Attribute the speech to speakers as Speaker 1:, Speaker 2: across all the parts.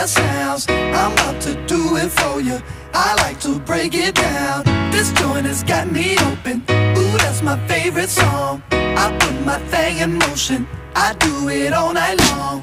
Speaker 1: that sounds. I'm about to do it for you. I like to break it down. This joint has got me open. Ooh, that's my favorite song. I put my thing in motion. I do it all night long.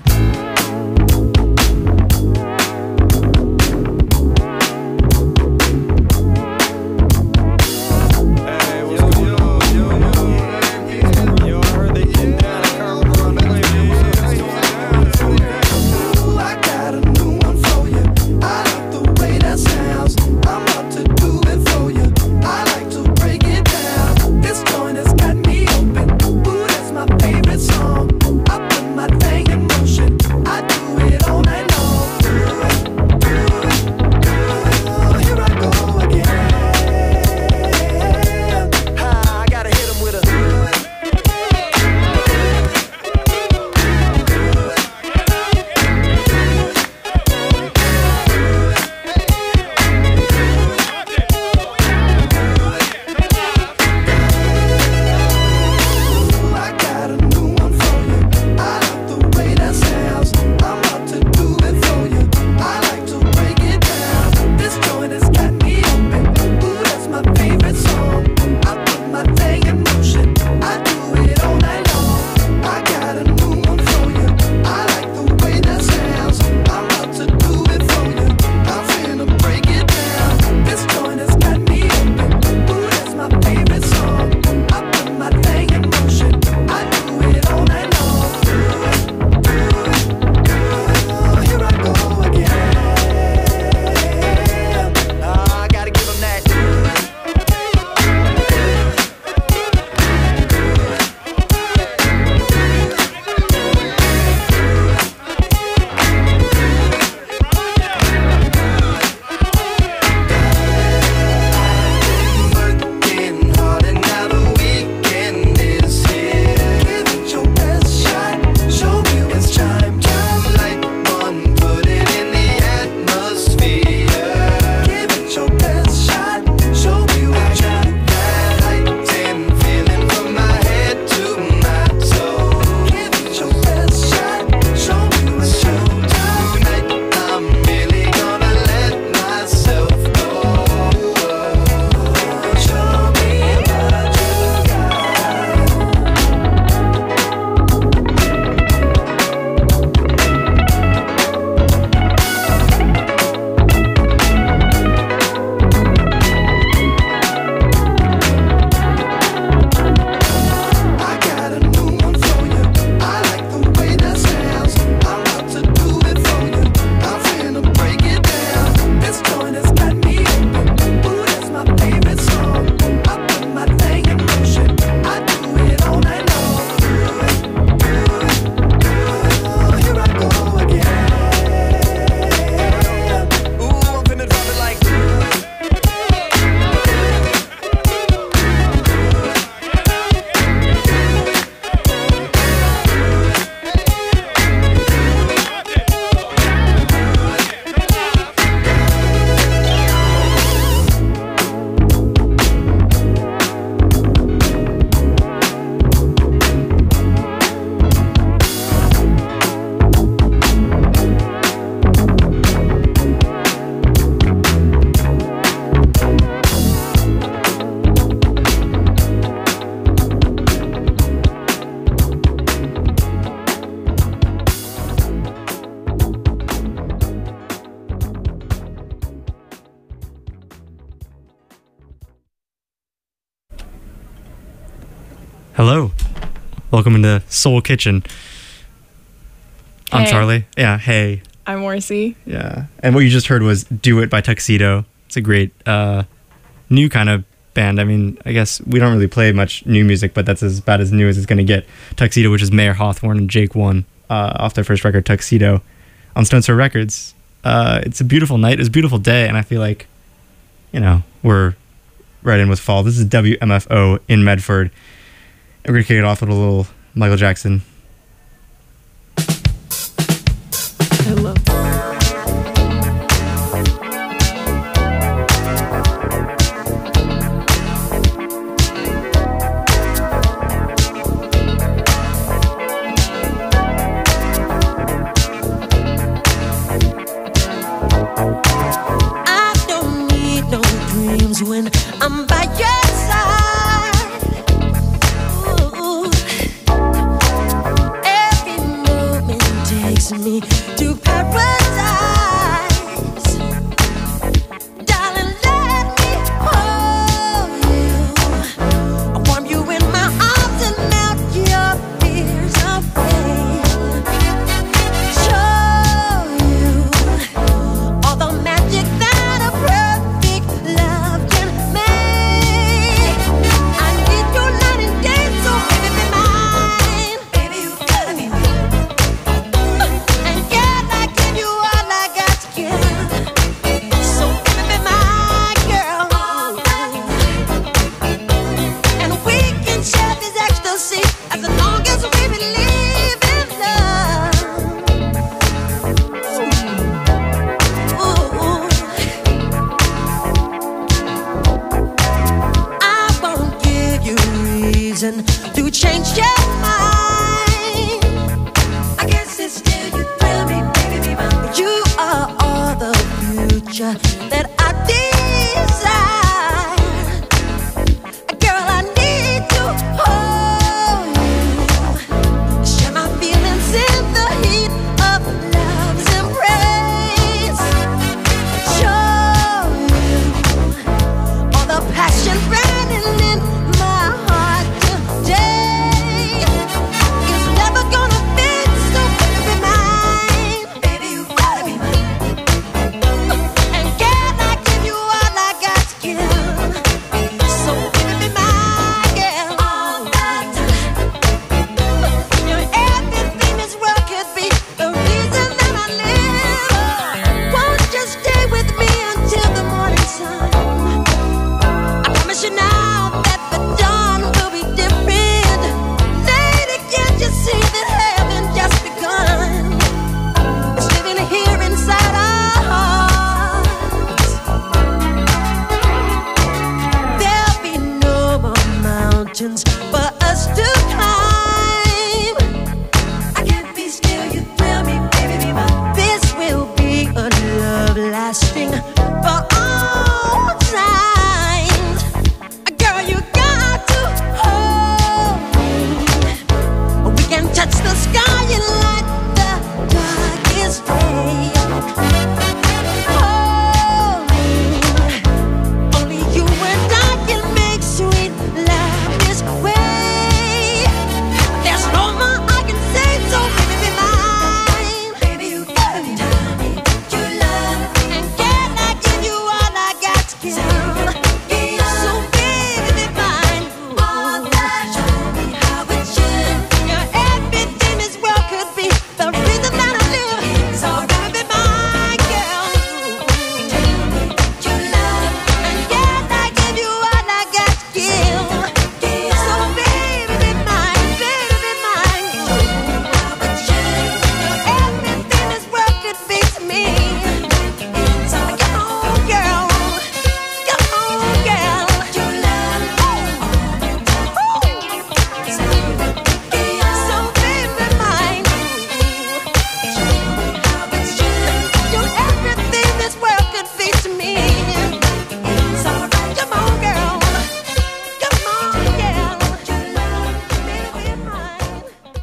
Speaker 2: Hello. Welcome into Soul Kitchen. I'm
Speaker 3: Hey.
Speaker 2: Charlie. Yeah, hey.
Speaker 3: I'm Morrissey.
Speaker 2: Yeah. And what you just heard was Do It by Tuxedo. It's a great new kind of band. I mean, I guess we don't really play much new music, but that's as about as new as it's going to get. Tuxedo, which is Mayer Hawthorne and Jake One off their first record, Tuxedo, on Stone Sour Records. It's a beautiful night. It's a beautiful day, and I feel like, you know, we're right in with fall. This is WMFO in Medford. And we're going to kick it off with a little Michael Jackson.
Speaker 3: Hello.
Speaker 1: share mine. I guess it's still you thrill me, baby, be mine. You are all the future that I desire. Girl, I need to hold you, share my feelings in the heat of love's embrace. Show you all the passion burning in my heart today. It's never gonna fade, so baby, be mine. Baby, you gotta be mine. And can I give you all I got to give? So baby, be my girl all the time. You're everything this world could be, the reason that I live. Won't you stay with me until the morning sun? I promise you now that the dawn will be different. Lady, can't you see that heaven just begun? It's living here inside our hearts. There'll be no more mountains for us to climb. I can't be still, you thrill me, baby, be mine. This will be a love lasting for all times. Girl, you got to hold me. We can touch the sky and light the darkest day. Hold me. Only you and I can make sweet love this way. There's no more I can say, so baby, be mine. Baby, you gotta tell me you love me. And can I give you all I got to give? So baby, be mine. All that, show me how it should. You're everything this world could be, the reason that I live. So baby, be my girl. Tell me you love me. And can I give you all I got to give? So baby, be mine. Baby, be mine. Show me how it should. You're everything this world could be to me. So come on, girl. Come on, girl. You love me. So baby, be mine. Show me how it should. You're everything this world could be to me. So come on, girl. Come on, girl. You love me, baby, be mine.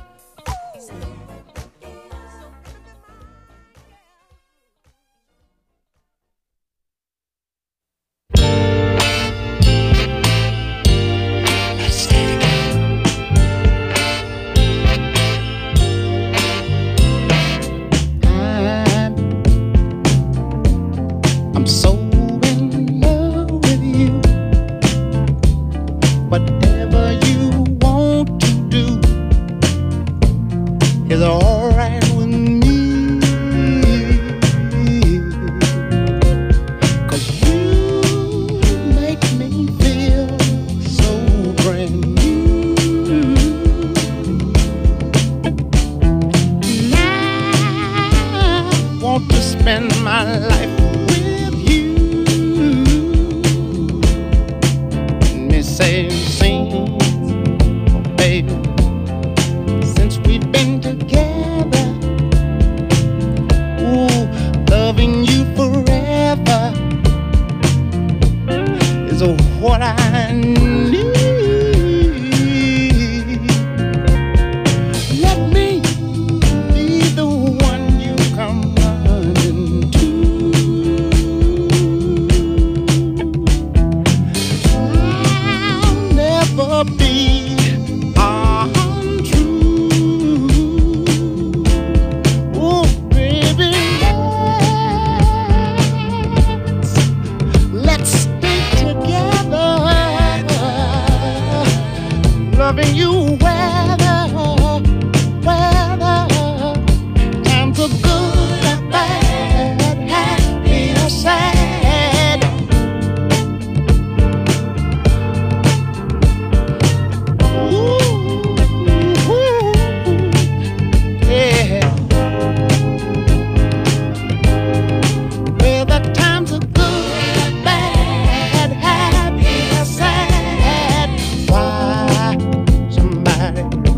Speaker 4: I'm so in love with you. Whatever you want to do is alright with me. 'Cause you make me feel so brand new. And I want to spend my life with you. Let me say scenes, oh baby, since we've been together. Ooh, loving you forever is what I need. Let me be the one you come running to. I'll never be untrue. Oh, baby, let's stay together, loving you weather times are good or bad, happy or sad. somebody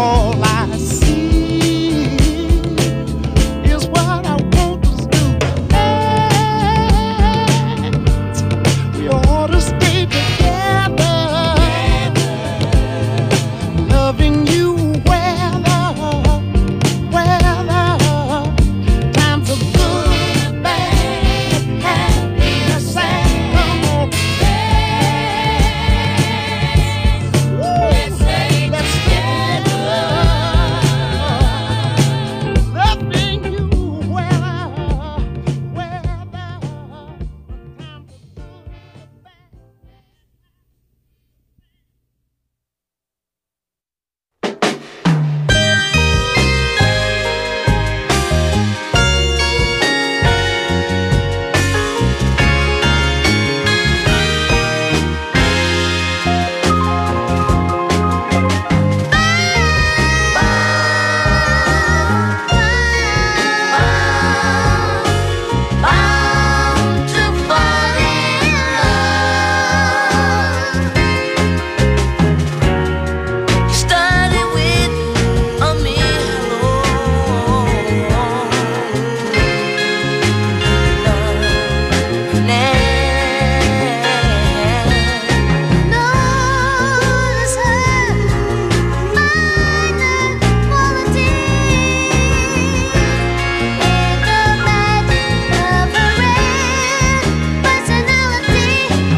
Speaker 4: all I see is what I want to do. We ought to stay together, loving you weather, times are good, bad, happy, or sad. Come on, let's stay together, loving you weather, times are good, bad.
Speaker 5: Started with a Notice her minor quality and the magic of her rare personality.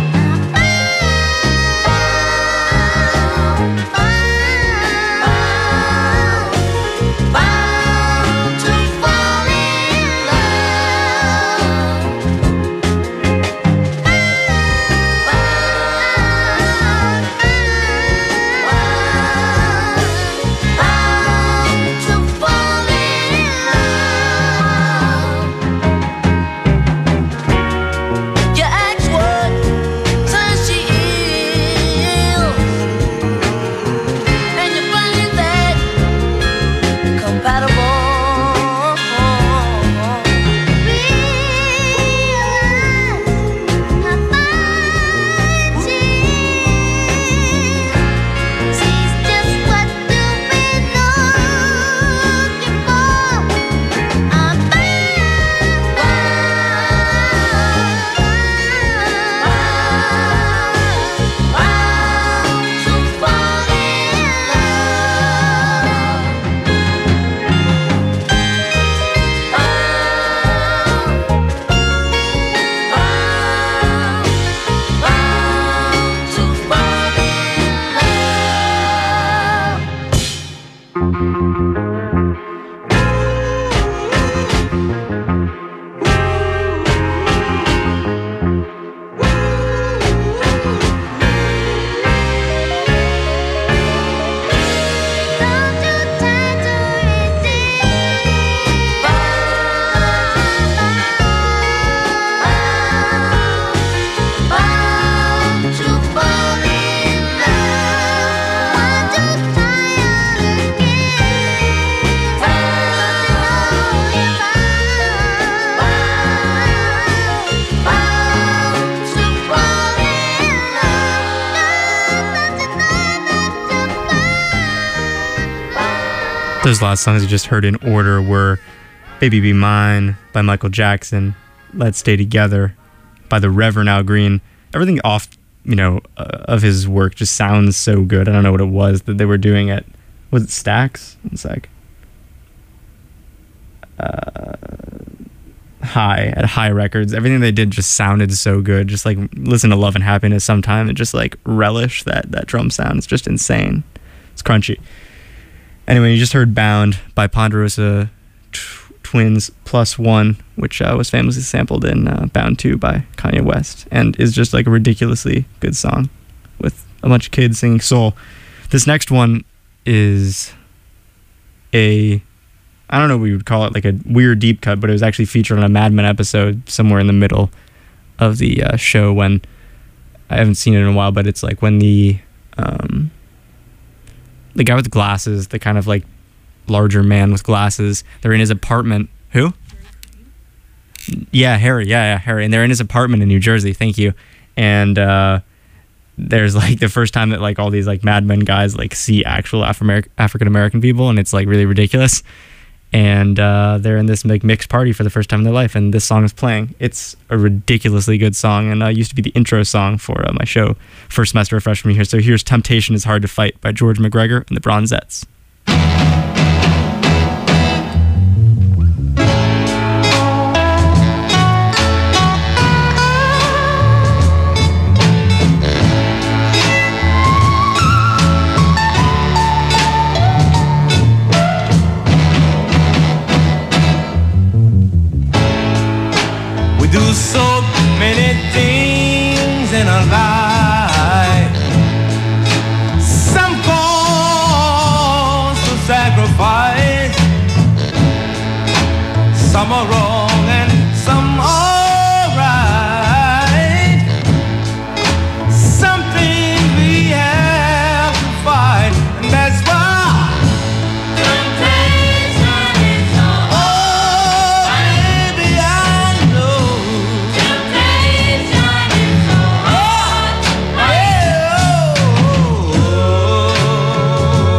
Speaker 5: Bound to fall in bound to fall in love. You ask what turns she is, and you find that compatible. Realize how fine she is. She's just what you've been looking for. I'm bound to fall in bound to fall in love. Don't you try to resist. Bound to fall in love. Want to try out again. Don't you know you're bound to fall in love.
Speaker 2: Those last songs you just heard in order were Baby Be Mine by Michael Jackson, Let's Stay Together by the Reverend Al Green. Everything off, of his work just sounds so good. I don't know what it was that they were doing at, was it Stax? One sec. High Records. Everything they did just sounded so good. Just like listen to Love and Happiness sometime and just like relish that drum sound. It's just insane. It's crunchy. Anyway, you just heard Bound by Ponderosa Twins Plus One, which was famously sampled in Bound 2 by Kanye West, and is just like a ridiculously good song with a bunch of kids singing soul. This next one is I don't know what we would call it, like a weird deep cut, but it was actually featured on a Mad Men episode somewhere in the middle of the show when, I haven't seen it in a while, but it's like when the guy with the glasses, the kind of like larger man with glasses, they're in his apartment. Who? Yeah, Harry. Yeah, Harry. And they're in his apartment in New Jersey. Thank you. And there's like the first time that like all these like Mad Men guys like see actual African American people, and it's like really ridiculous. And they're in this like mixed party for the first time in their life, and this song is playing. It's a ridiculously good song, and used to be the intro song for my show first semester of freshman year. So here's "Temptation Is Hard to Fight" by George McGregor and the Bronzettes.
Speaker 6: Do so many things in our life. Some cause to sacrifice. Some are wrong and some are right. Some things we have to fight, and that's why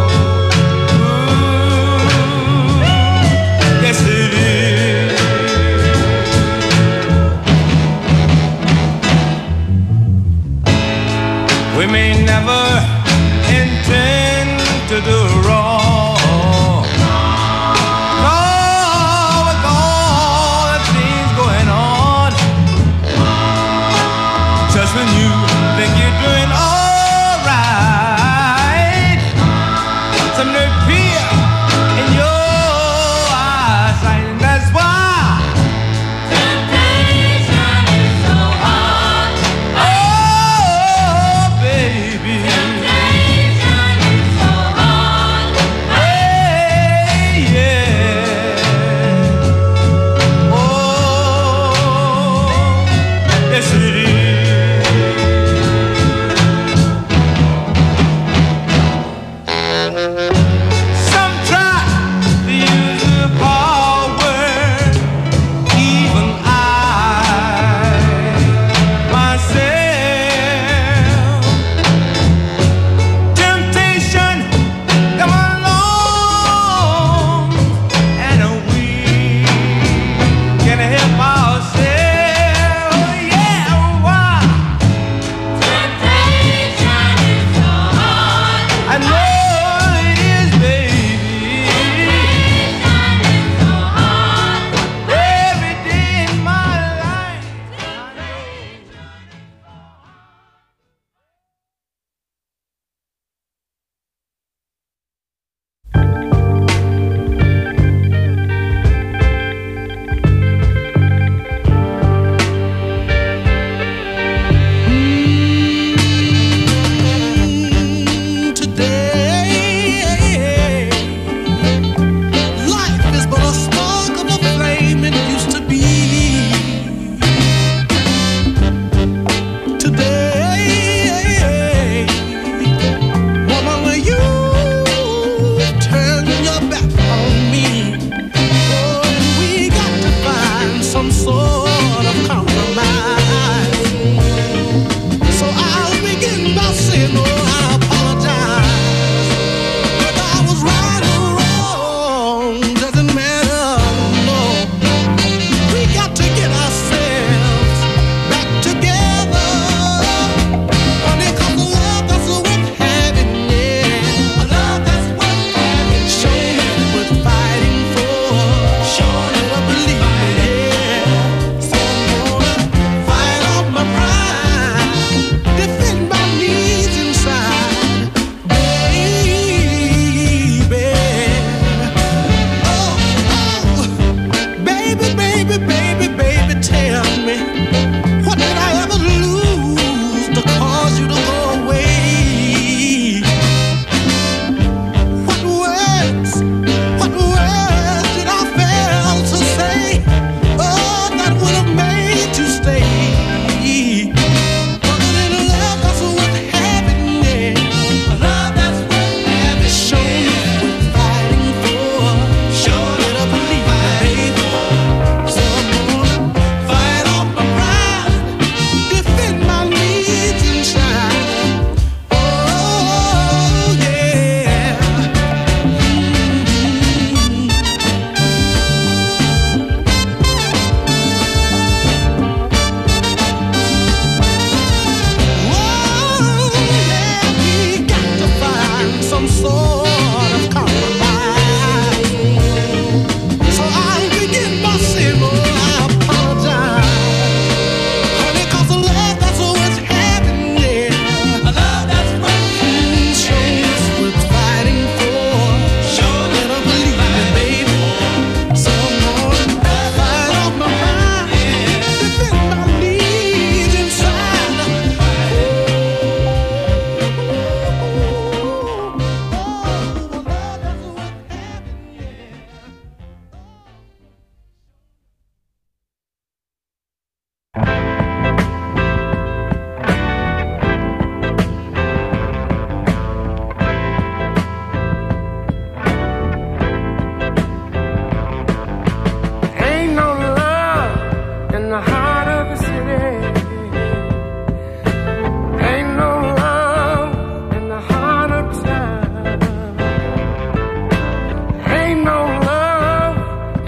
Speaker 6: yes it is.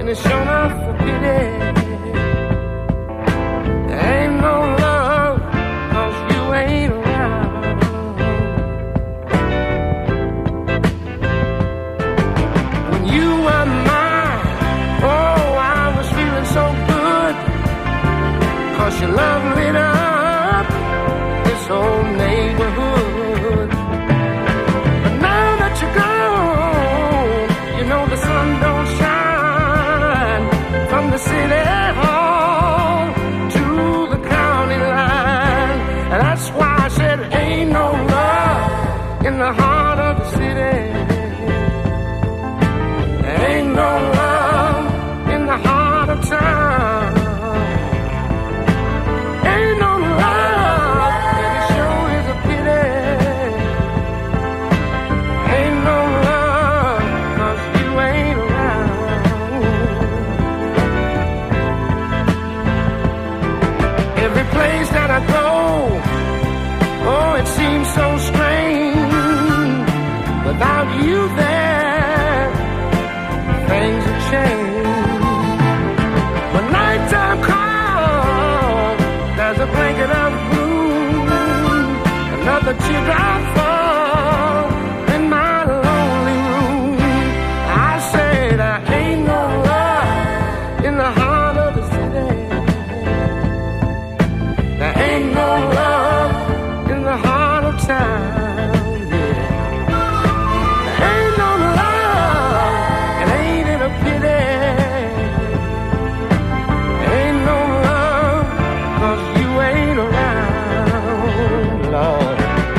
Speaker 6: it's sure enough a pity. There ain't no love, 'cause you ain't around. When you were mine, oh, I was feeling so good, 'cause your love lit up this whole neighborhood. But now that you're gone, you know the sun don't shine from the city hall to the county line. And that's why I said ain't no love in the heart of the city. Ain't no love in the heart of town. Ain't no love, and it sure is a pity. Ain't no love, 'cause you ain't around. Every place that I go, oh, it seems so strange. Without you there, things have changed. When nighttime comes, there's a blanket of gloom, another teardrop falls in my lonely room. I say there ain't no love in the heart of the city. There ain't no love in the heart of town. There ain't no love, and ain't it a pity? Ain't no love, 'cause you ain't around, Lord.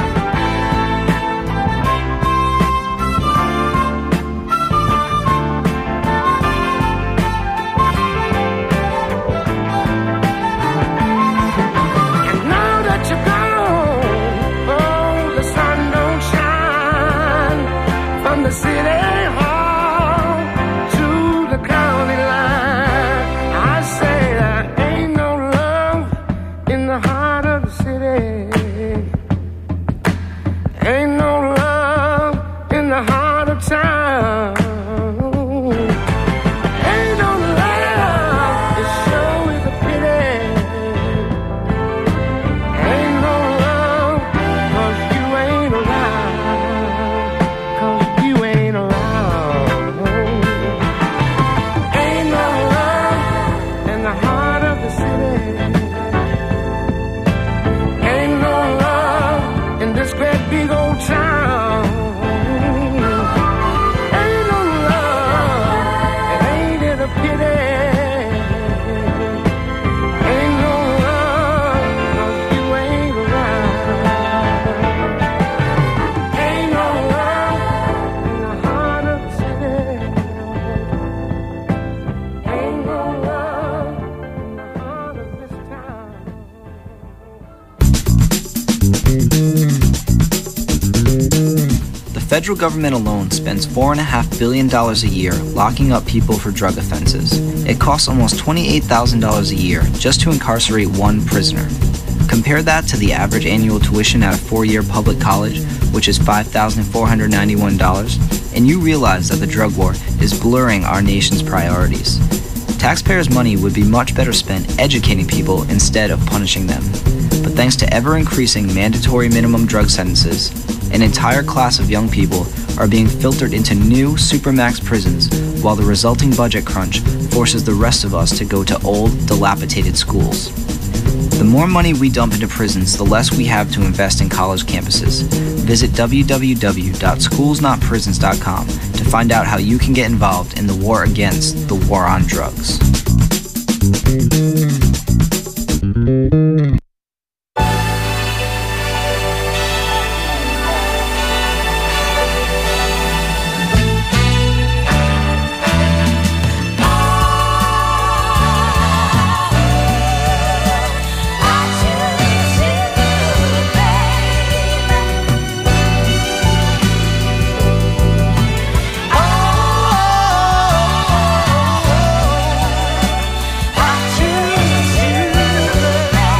Speaker 6: And now that you're gone, oh, the sun don't shine from the city hall to the county line. I say there ain't no love in the heart of the city. Ain't no love in the heart of town. Ain't no love, it sure is a pity. Ain't no love, 'cause you ain't around. 'Cause you ain't around. Ain't no love in the heart of the city. Ain't no love in this great big old town. Ain't no love, and ain't it a pity? Ain't no love, 'cause you ain't around. Ain't no love in the heart of the city. Ain't no love in the heart of this town.
Speaker 7: The federal government alone spends $4.5 billion a year locking up people for drug offenses. It costs almost $28,000 a year just to incarcerate one prisoner. Compare that to the average annual tuition at a 4-year public college, which is $5,491, and you realize that the drug war is blurring our nation's priorities. Taxpayers' money would be much better spent educating people instead of punishing them. But thanks to ever-increasing mandatory minimum drug sentences, an entire class of young people are being filtered into new supermax prisons, while the resulting budget crunch forces the rest of us to go to old, dilapidated schools. The more money we dump into prisons, the less we have to invest in college campuses. Visit www.schoolsnotprisons.com to find out how you can get involved in the war against the war on drugs.
Speaker 5: I choose you.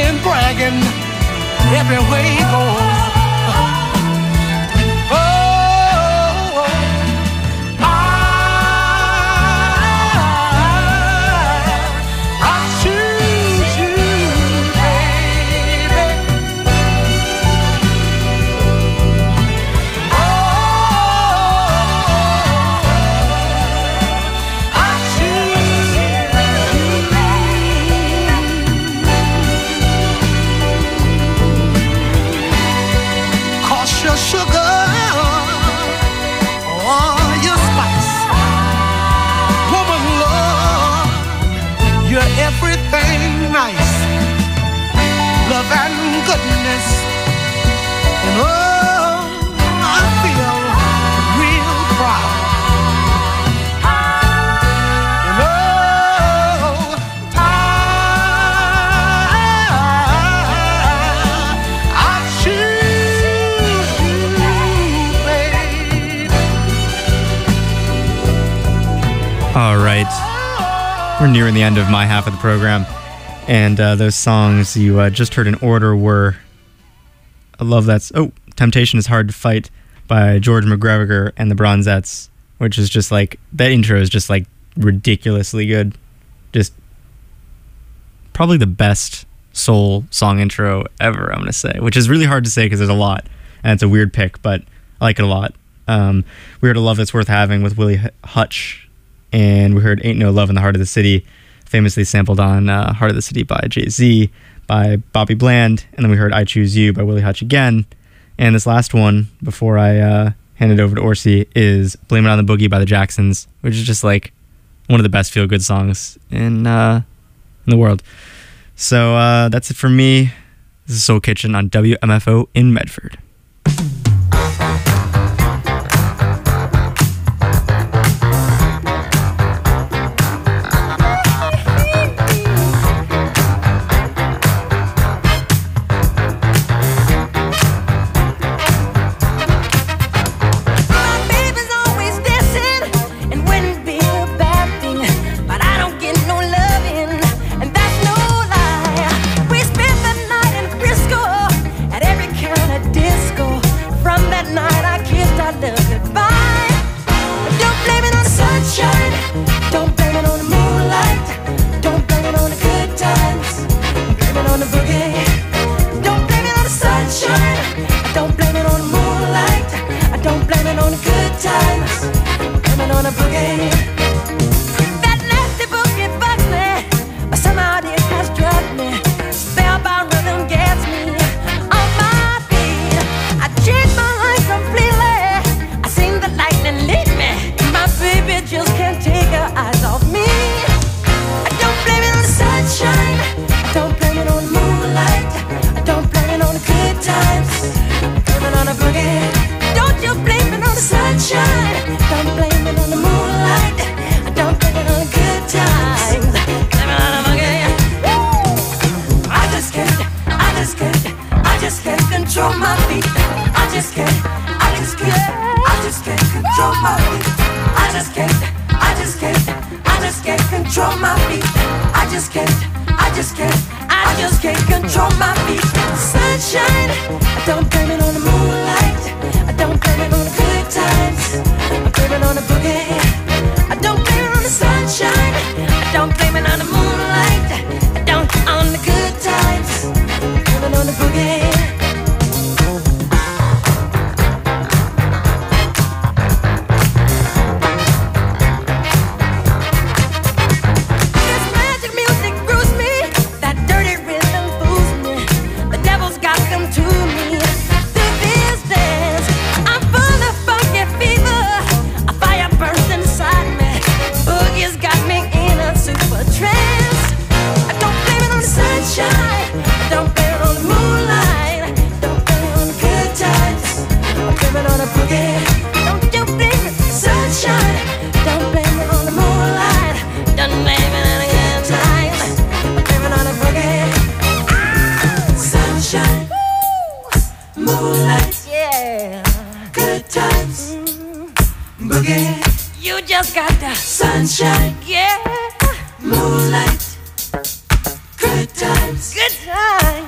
Speaker 6: and bragging everywhere he goes. Everything nice, love and goodness, and oh, I feel real proud. And oh, I choose you, babe.
Speaker 2: All right. We're nearing the end of my half of the program, and those songs you just heard in order were I love that. Oh, Temptation is Hard to Fight by George McGregor and the Bronzettes, which is just like, that intro is just like ridiculously good. Just probably the best soul song intro ever, I'm going to say, which is really hard to say because there's a lot, and it's a weird pick, but I like it a lot. We heard A Love That's Worth Having with Willie Hutch, and we heard Ain't No Love in the Heart of the City, famously sampled on Heart of the City by Jay-Z, by Bobby Bland, and then we heard I Choose You by Willie Hutch again. And this last one, before I hand it over to Orsi, is Blame It on the Boogie by the Jacksons, which is just like one of the best feel-good songs in the world. So that's it for me. This is Soul Kitchen on WMFO in Medford.
Speaker 5: Sunshine, moonlight, good times, good times.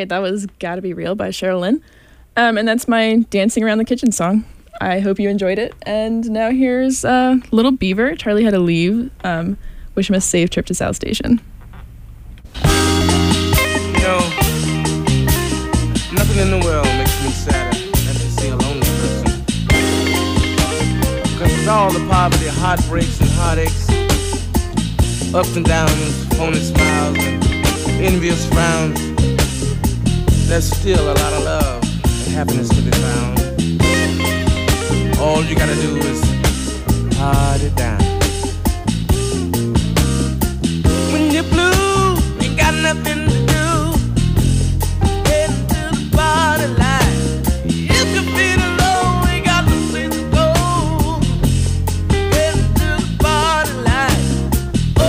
Speaker 3: right, that was Gotta Be Real by Cheryl Lynn. And that's my Dancing Around the Kitchen song. I hope you enjoyed it. And now here's Little Beaver. Charlie had to leave. Wish him a safe trip to South Station.
Speaker 6: You know, nothing in the world makes me sadder than to see a lonely person. Because with all the poverty, heartbreaks and heartaches, ups and downs, phony smiles and envious frowns, there's still a lot of love and happiness to be found. All you gotta do is party down. When you're blue, you got nothing to do. Head to the party line. If you're feeling low, you got no place to go. Head to the party line. Oh,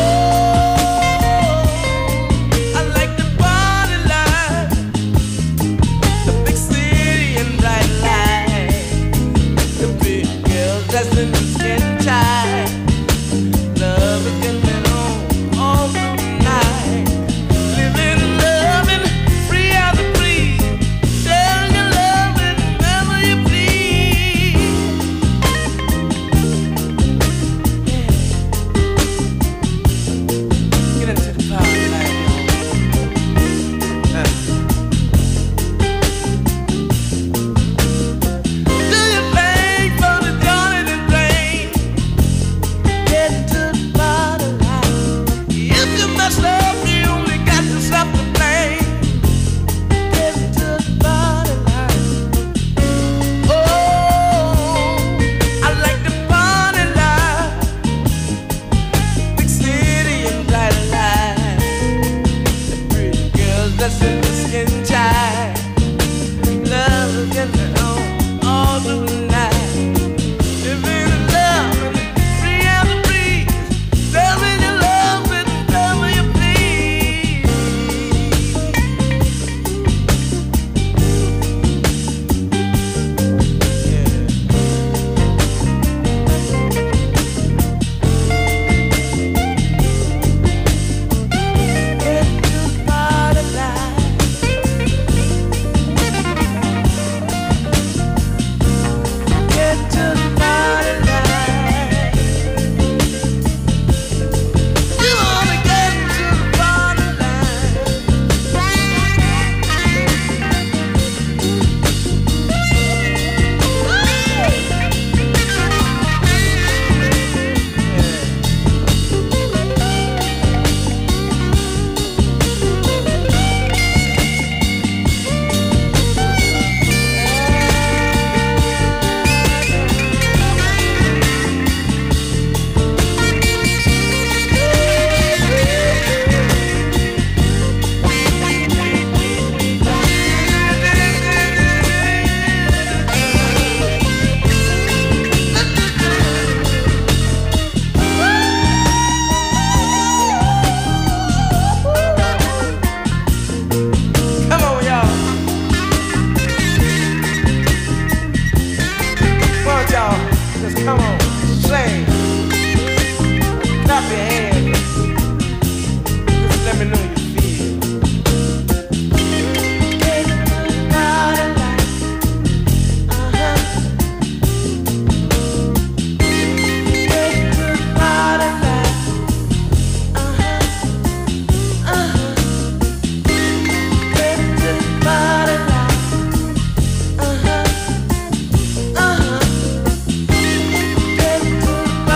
Speaker 6: I like the party line. The big city and bright light. The big girls dressed in the skin tight. Love is getting on all through the night. Living and loving, free as a breeze. Sharing your love whenever you please. Get into the party line, Do your thing for the joy and rain. Get into the party line. If you mess up, you only got yourself to blame. Get into the party line. Oh, I like the party line. Big city and bright light. The pretty girls dressed in the skin tight. Love is getting on all through the night. Living in love and free as a breeze. Sharing your love whenever you please. Yeah. Get to the party line. Get to the party line. You wanna get to the party line. Come on, y'all. Come on, y'all. Just come on. Sing. Clap your hands. Just let me know you feel. Get to the party line. Get to the party line. Get to the party line. Get to the party line.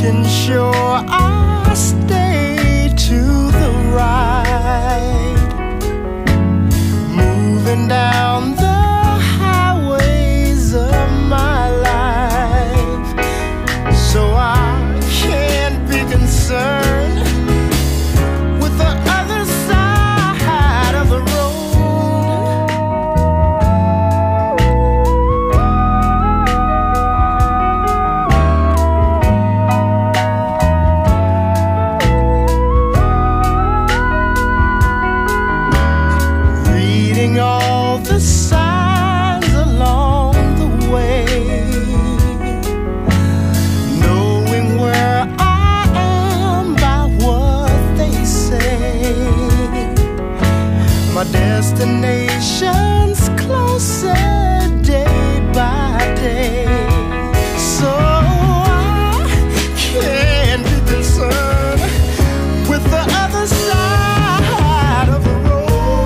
Speaker 4: making sure I stay to the right, moving down the highways of my life, so I can't be concerned with the other side of the road. Reading all the signs along the way, knowing where I am by what they say. My destination's closer day by day, so I can't be concerned with the other side of the road.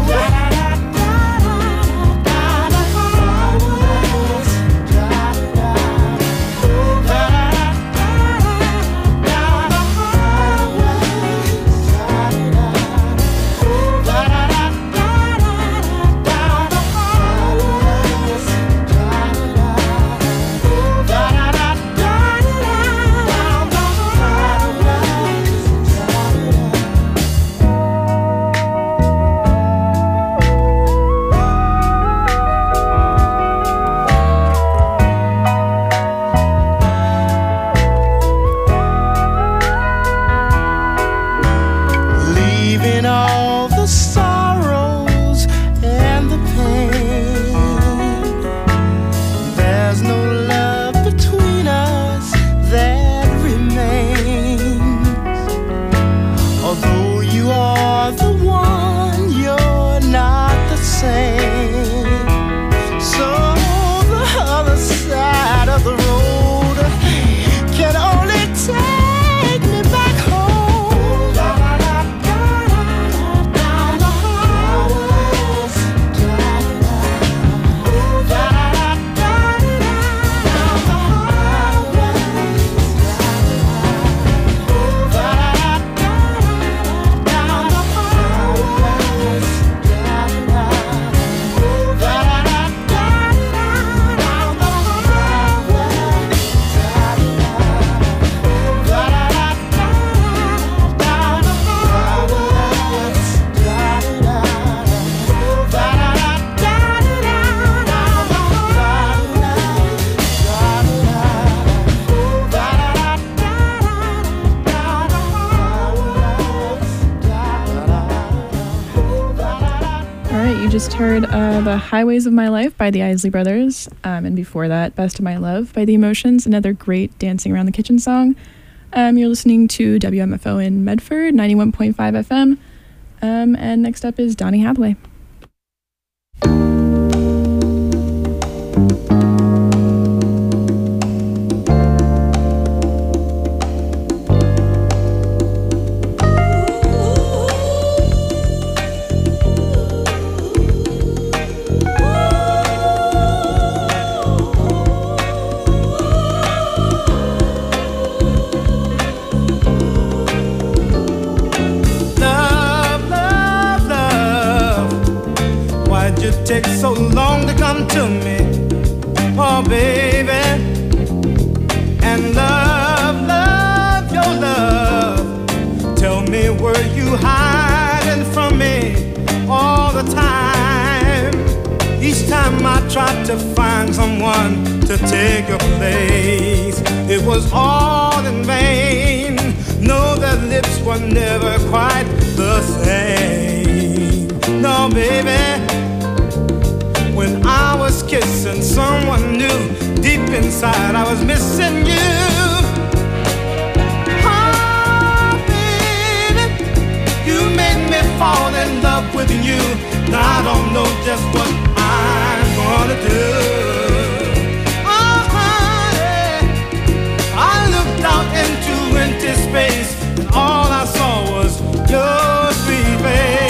Speaker 4: Leaving all the sorrows and the pain. There's no love between us that remains. Although you are the one, you're not the same. So the other side of the road can only take me back home.
Speaker 3: All right, you just heard The Highways of My Life by the Isley Brothers. And before that, Best of My Love by The Emotions, another great dancing around the kitchen song. You're listening to WMFO in Medford, 91.5 FM. And next up is Donny Hathaway.
Speaker 4: Love, love, love, why'd you take so long to come to me? Oh, baby. And love, love, your love, tell me, were you hiding from me all the time? Each time I tried to find someone to take your place, it was all in vain. No, their lips were never quite the same. No, baby, when I was kissing someone new, deep inside I was missing you. Oh, baby, you made me fall in love with you. Now I don't know just what I'm gonna do. Oh, honey, I looked out into empty space, and all I saw was your sweet face.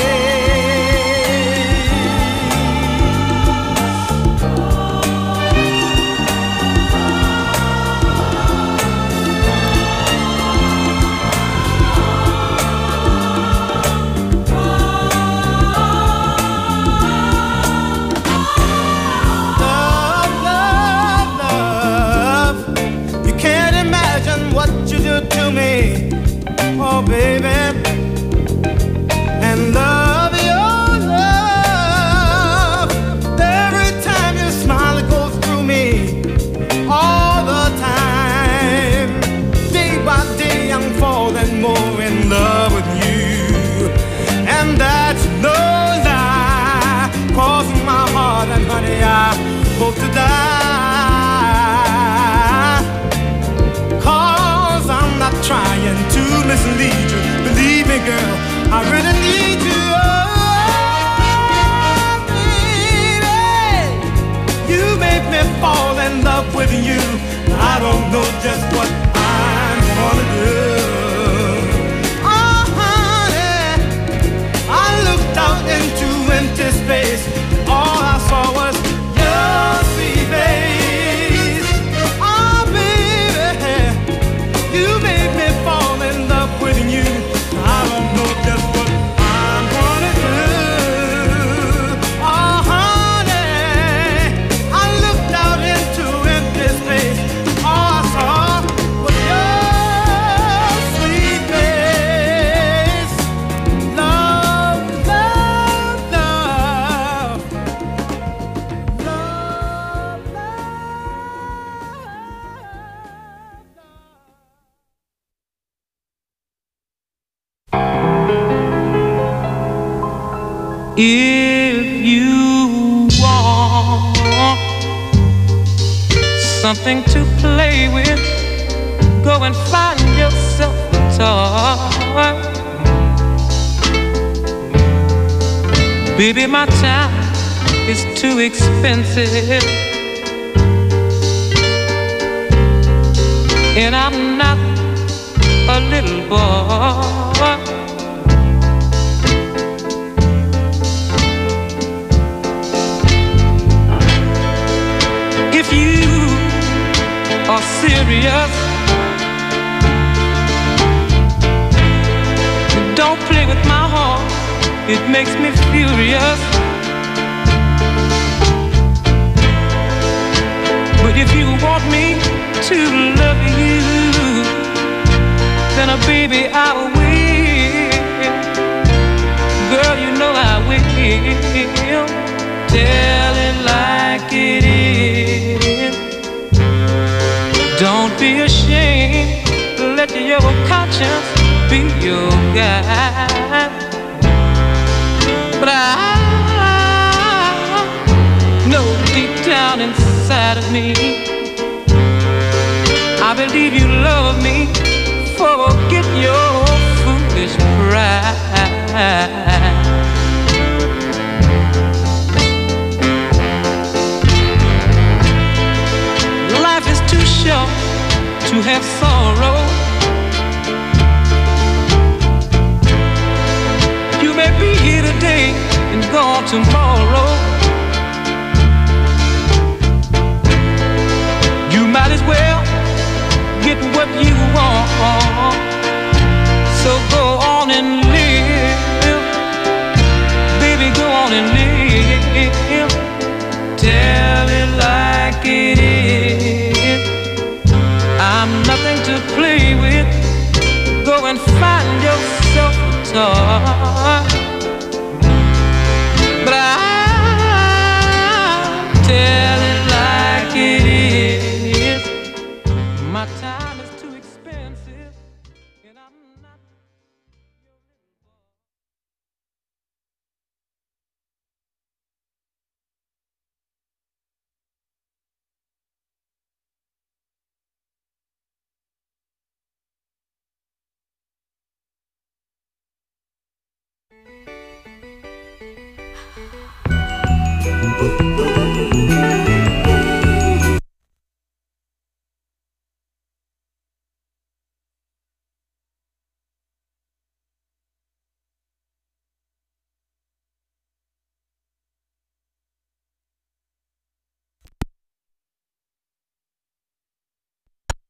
Speaker 4: mislead you. Believe me, girl, I really need you. You make me fall in love with you. I don't know just what I'm gonna do. Oh, honey, I looked out into empty space. All I saw was your sweet face. Oh, baby, you made me fall in love with you. I don't know just what I'm gonna do. Oh, honey, I looked out into empty space. All I saw was your sweet face. Love, love, love. Love,
Speaker 8: If you want something to play with, go and find yourself a toy. Baby, my time is too expensive, and I'm not a little boy. If you are serious, don't play with my heart, it makes me furious. But if you want me to love you, then baby, I will. Girl, you know I will. Tell it like it is. Don't be ashamed. Let your conscience be your guide. But I know deep down inside of me, I believe you love me. Forget your foolish pride. Life is too short to have sorrow. You may be here today and gone tomorrow. You might as well get what you want. So go on and live, baby, go on and live. Tell it like it is. I'm nothing to play with. Go and find yourself a toy. But I'll tell it like it is. My time is too expensive, and I'm not.